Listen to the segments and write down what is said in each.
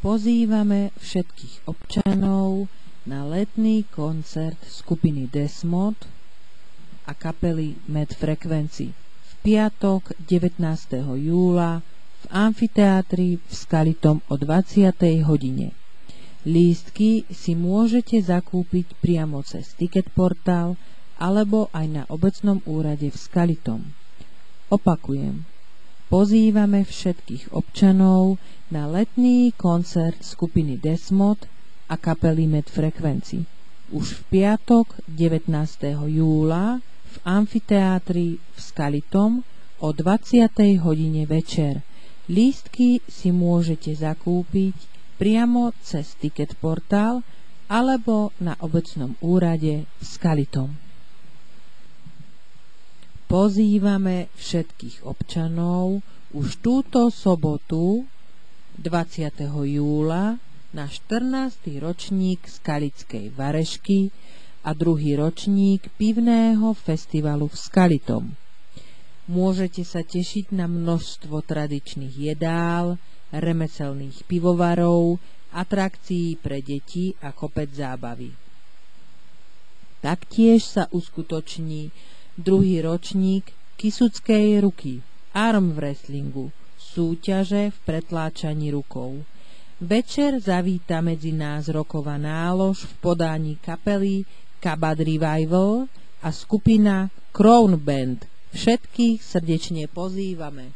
Pozývame všetkých občanov na letný koncert skupiny Desmod a kapely Med Frequency v piatok 19. júla v amfiteátri v Skalitom o 20. hodine. Lístky si môžete zakúpiť priamo cez Ticketportál alebo aj na obecnom úrade v Skalitom. Opakujem, pozývame všetkých občanov na letný koncert skupiny Desmod a kapely Med Frequency už v piatok 19. júla v amfiteátri v Skalitom o 20. hodine večer. Lístky si môžete zakúpiť priamo cez Ticketportál alebo na obecnom úrade v Skalitom. Pozývame všetkých občanov už túto sobotu 20. júla na 14. ročník Skalickej Varešky a druhý ročník pivného festivalu v Skalitom. Môžete sa tešiť na množstvo tradičných jedál, remeselných pivovarov, atrakcií pre deti a kopec zábavy. Taktiež sa uskutoční druhý ročník Kisuckej ruky, arm wrestlingu, súťaže v pretláčaní rukou. Večer zavíta medzi nás roková nálož v podaní kapely Kabad Revival a skupina Crown Band. Všetkých srdečne pozývame.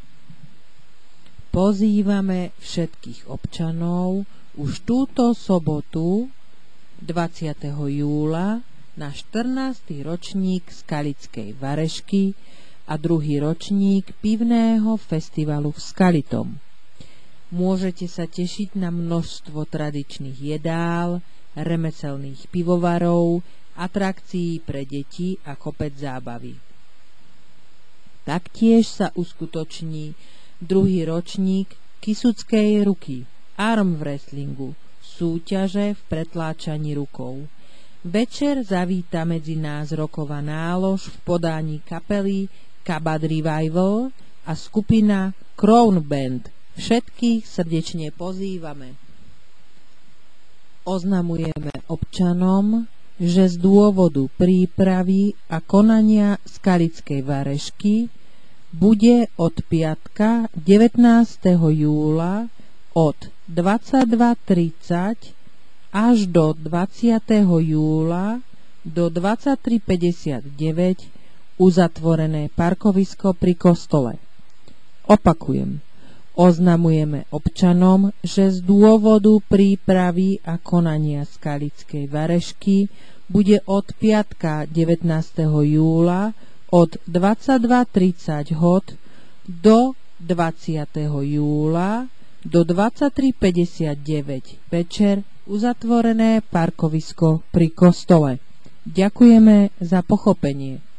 Pozývame všetkých občanov už túto sobotu 20. júla na 14. ročník Skalickej Varešky a druhý ročník pivného festivalu v Skalitom. Môžete sa tešiť na množstvo tradičných jedál, remeselných pivovarov, atrakcií pre deti a kopec zábavy. Taktiež sa uskutoční druhý ročník Kisuckej ruky, arm wrestlingu, súťaže v pretláčaní rukou. Večer zavíta medzi nás roková nálož v podaní kapely Kabad Revival a skupina Crown Band. Všetkých srdečne pozývame. Oznamujeme občanom, že z dôvodu prípravy a konania Skalickej Varešky bude od piatka 19. júla od 22:30 až do 20. júla do 23:59 uzatvorené parkovisko pri kostole. Opakujem, oznamujeme občanom, že z dôvodu prípravy a konania Skalickej Varešky bude od piatka 19. júla od 22:30 do 20. júla do 23:59 večer uzatvorené parkovisko pri kostole. Ďakujeme za pochopenie.